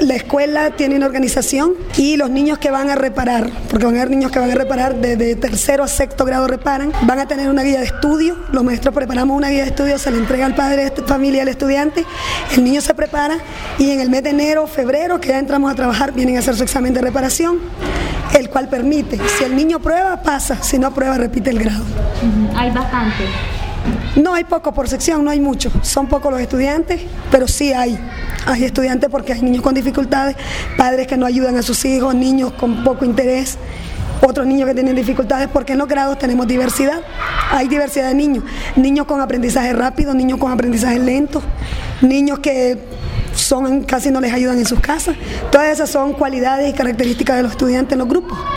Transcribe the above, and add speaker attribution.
Speaker 1: La escuela tiene una organización y los niños que van a reparar, porque van a haber niños que van a reparar desde tercero a sexto grado reparan, van a tener una guía de estudio. Los maestros preparamos una guía de estudio, se le entrega al padre de familia, al estudiante, el niño se prepara y en el mes de enero, febrero, que ya entramos a trabajar, vienen a hacer su examen de reparación, el cual permite, si el niño prueba, pasa, si no prueba, repite el grado.
Speaker 2: Hay bastante.
Speaker 1: No hay poco por sección, no hay mucho, son pocos los estudiantes, pero sí hay estudiantes porque hay niños con dificultades, padres que no ayudan a sus hijos, niños con poco interés, otros niños que tienen dificultades, porque en los grados tenemos diversidad, hay diversidad de niños, niños con aprendizaje rápido, niños con aprendizaje lento, niños que casi no les ayudan en sus casas, todas esas son cualidades y características de los estudiantes en los grupos.